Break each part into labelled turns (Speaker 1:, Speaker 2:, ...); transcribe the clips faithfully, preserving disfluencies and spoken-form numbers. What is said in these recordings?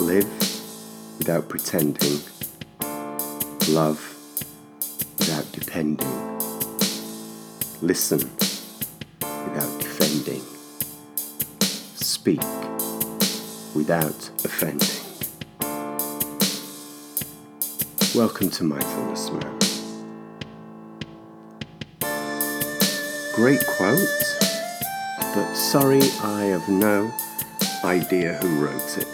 Speaker 1: Live without pretending. Love without depending. Listen without defending. Speak without offending. Welcome to Mindfulness Man. Great quote, but sorry, I have no idea who wrote it.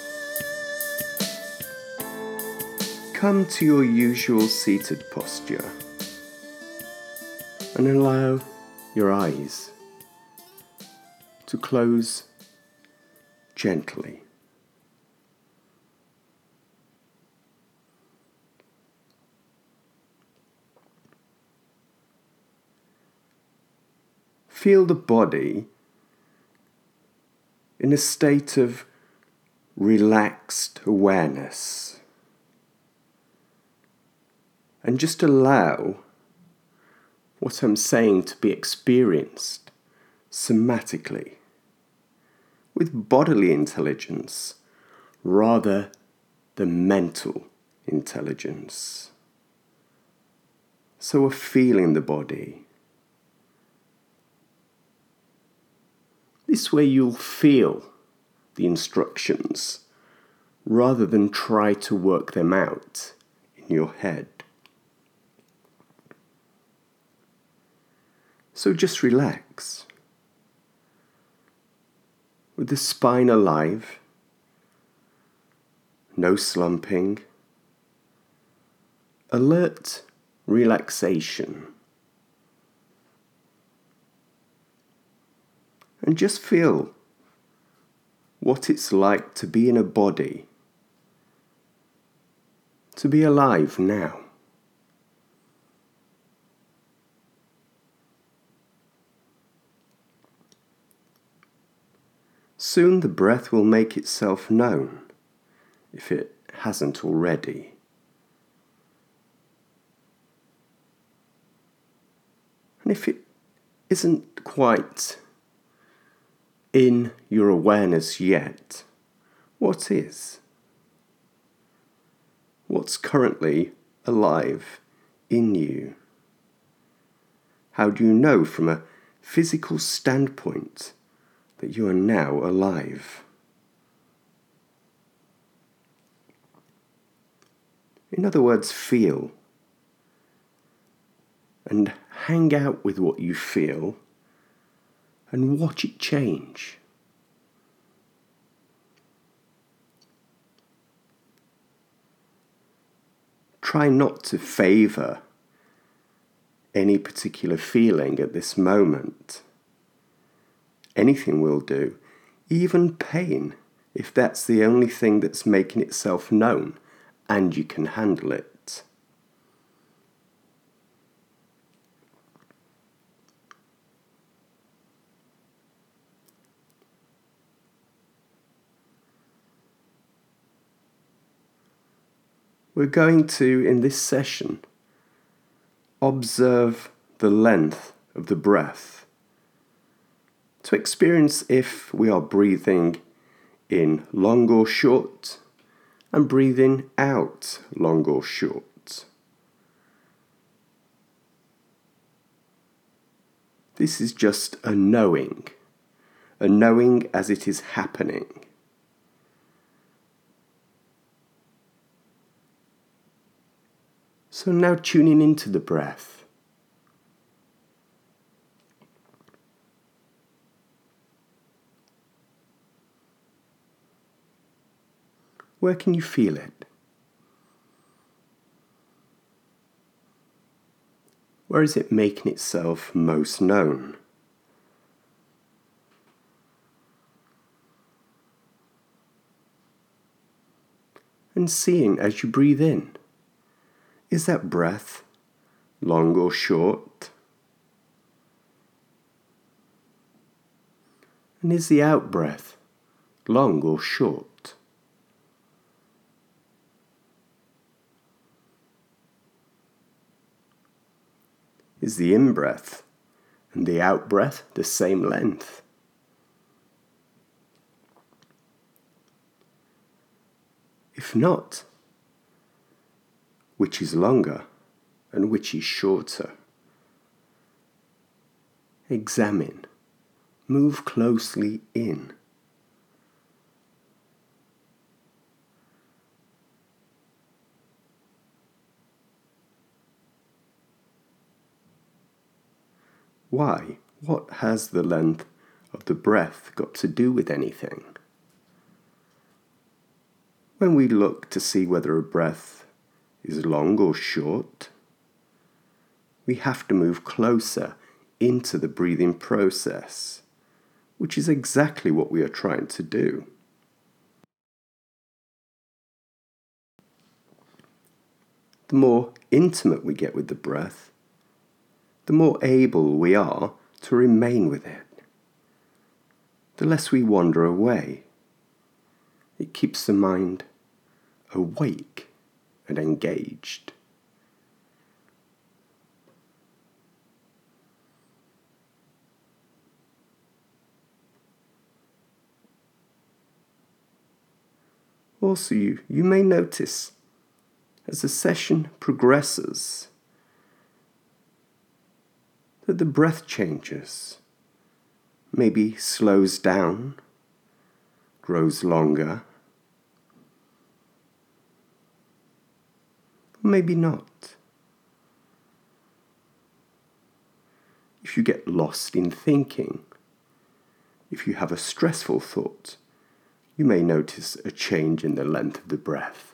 Speaker 1: Come to your usual seated posture and allow your eyes to close gently. Feel the body in a state of relaxed awareness. And just allow what I'm saying to be experienced somatically, with bodily intelligence rather than mental intelligence. So we're feeling the body. This way you'll feel the instructions rather than try to work them out in your head. So just relax, with the spine alive, no slumping, alert relaxation. And just feel what it's like to be in a body, to be alive now. Soon the breath will make itself known, if it hasn't already. And if it isn't quite in your awareness yet, what is? What's currently alive in you? How do you know from a physical standpoint that you are now alive? In other words, feel and hang out with what you feel and watch it change. Try not to favour any particular feeling at this moment. Anything will do, even pain, if that's the only thing that's making itself known and you can handle it. We're going to, in this session, observe the length of the breath, to experience if we are breathing in long or short, and breathing out long or short. This is just a knowing, a knowing as it is happening. So now tuning into the breath. Where can you feel it? Where is it making itself most known? And seeing as you breathe in, is that breath long or short? And is the out breath long or short? Is the in-breath and the out-breath the same length? If not, which is longer and which is shorter? Examine. Move closely in. Why? What has the length of the breath got to do with anything? When we look to see whether a breath is long or short, we have to move closer into the breathing process, which is exactly what we are trying to do. The more intimate we get with the breath, the more able we are to remain with it. The less we wander away. It keeps the mind awake and engaged. Also, you, you may notice as the session progresses that the breath changes, maybe slows down, grows longer, maybe not. If you get lost in thinking, if you have a stressful thought, you may notice a change in the length of the breath.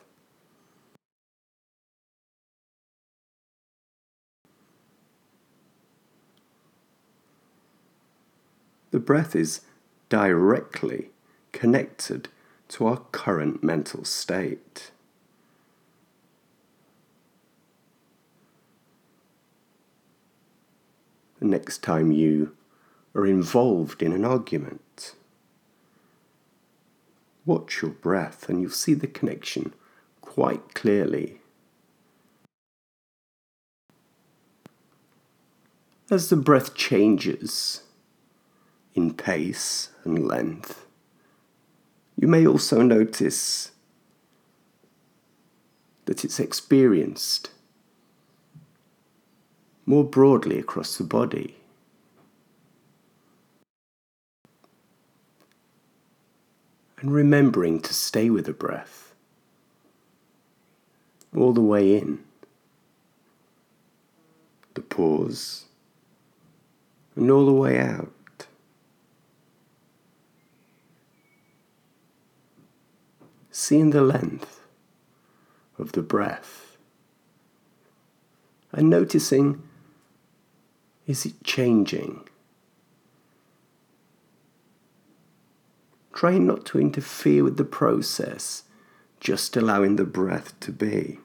Speaker 1: The breath is directly connected to our current mental state. The next time you are involved in an argument, watch your breath and you'll see the connection quite clearly. As the breath changes in pace and length, you may also notice that it's experienced more broadly across the body. And remembering to stay with the breath all the way in, the pause, and all the way out. Seeing the length of the breath and noticing, is it changing? Try not to interfere with the process, just allowing the breath to be.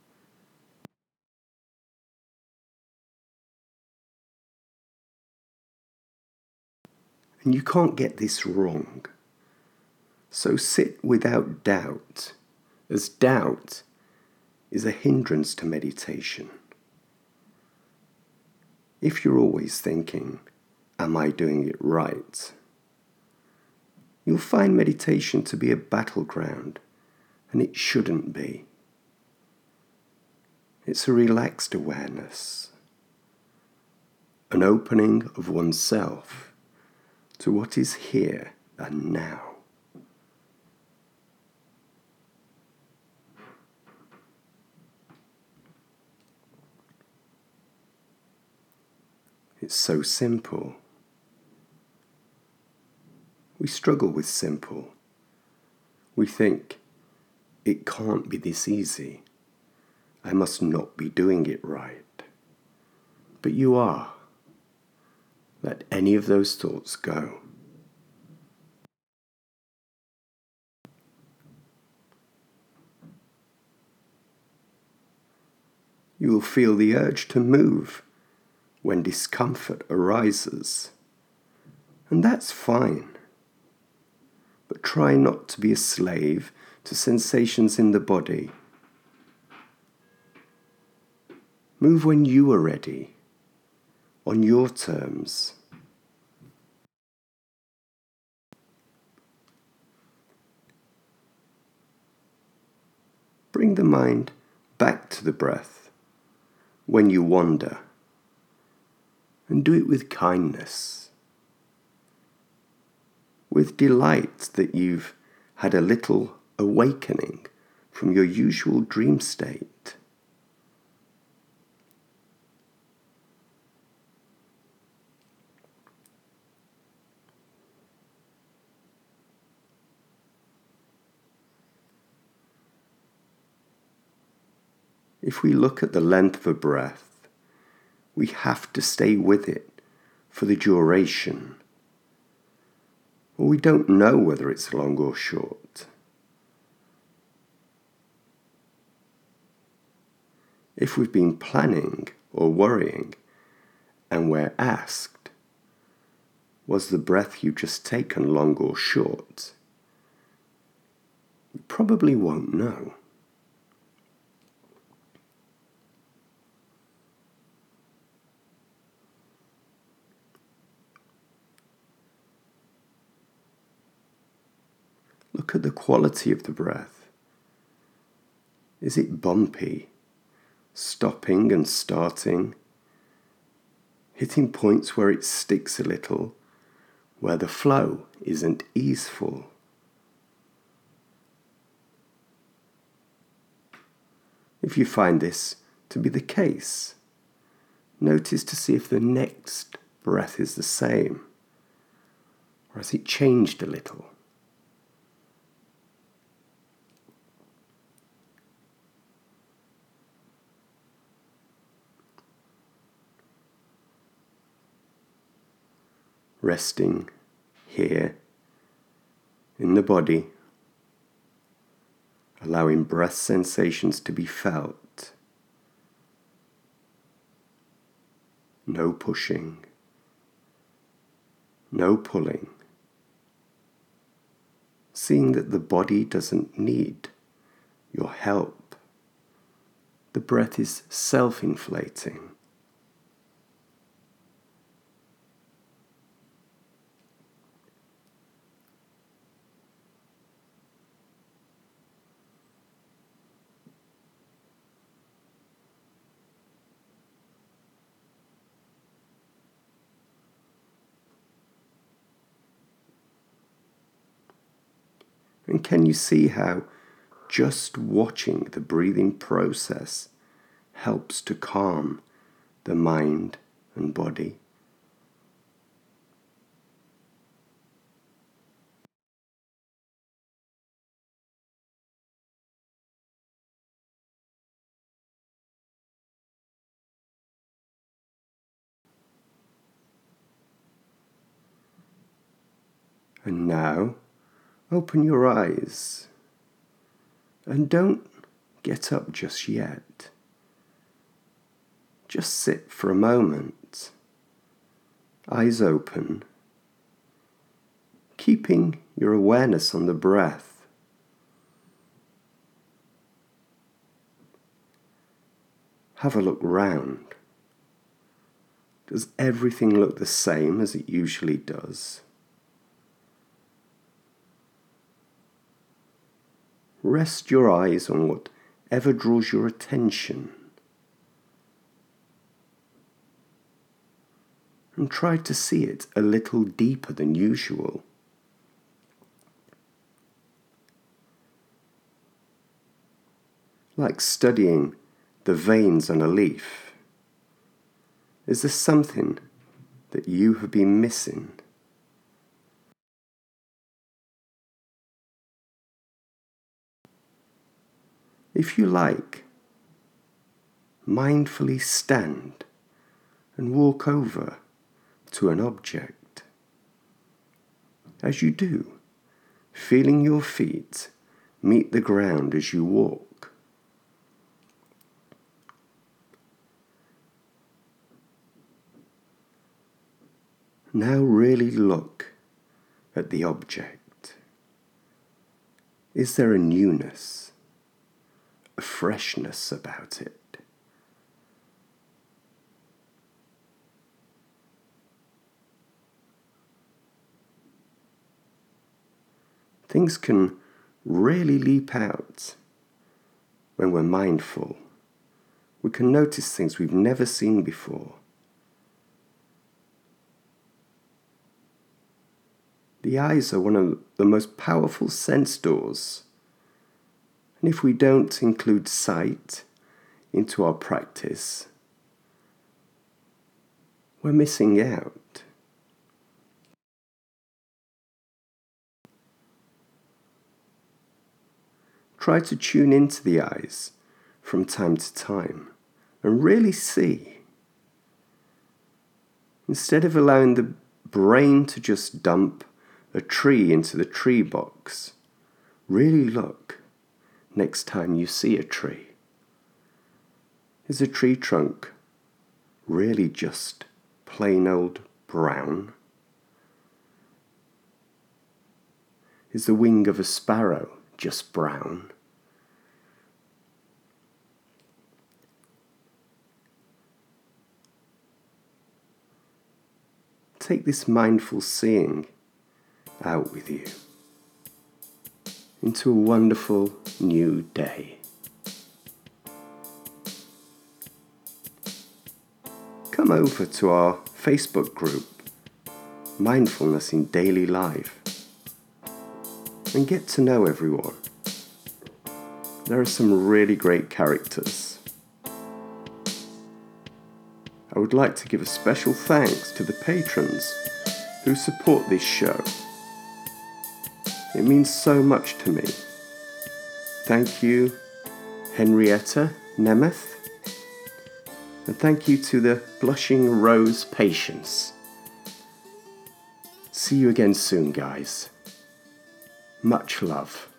Speaker 1: And you can't get this wrong. So sit without doubt, as doubt is a hindrance to meditation. If you're always thinking, am I doing it right? You'll find meditation to be a battleground, and it shouldn't be. It's a relaxed awareness, an opening of oneself to what is here and now. It's so simple. We struggle with simple. We think, it can't be this easy. I must not be doing it right. But you are. Let any of those thoughts go. You will feel the urge to move when discomfort arises. And that's fine. But try not to be a slave to sensations in the body. Move when you are ready, on your terms. bring the mind back to the breath when you wander, and do it with kindness, with delight that you've had a little awakening from your usual dream state. If we look at the length of a breath, we have to stay with it for the duration, or we don't know whether it's long or short. If we've been planning or worrying and we're asked, was the breath you've just taken long or short? We probably won't know. Look at the quality of the breath. Is it bumpy, stopping and starting, hitting points where it sticks a little, where the flow isn't easeful? If you find this to be the case, notice to see if the next breath is the same, or has it changed a little? Resting here in the body, allowing breath sensations to be felt. No pushing, no pulling. Seeing that the body doesn't need your help. The breath is self-inflating. And can you see how just watching the breathing process helps to calm the mind and body? And now, open your eyes and don't get up just yet. Just sit for a moment, eyes open, keeping your awareness on the breath. Have a look round. Does everything look the same as it usually does? Rest your eyes on whatever draws your attention and try to see it a little deeper than usual. Like studying the veins on a leaf. Is there something that you have been missing? If you like, mindfully stand and walk over to an object. As you do, feeling your feet meet the ground as you walk. Now really look at the object. Is there a newness, a freshness about it? Things can really leap out when we're mindful, we can notice things we've never seen before. The eyes are one of the most powerful sense doors. And if we don't include sight into our practice, we're missing out. Try to tune into the eyes from time to time and really see. Instead of allowing the brain to just dump a tree into the tree box, really look next time you see a tree. Is a tree trunk really just plain old brown? Is the wing of a sparrow just brown? Take this mindful seeing out with you into a wonderful new day. Come over to our Facebook group, Mindfulness in Daily Life, and get to know everyone. There are some really great characters. I would like to give a special thanks to the patrons who support this show. It means so much to me. Thank you, Henrietta Nemeth, and thank you to the Blushing Rose Patience. See you again soon, guys. Much love.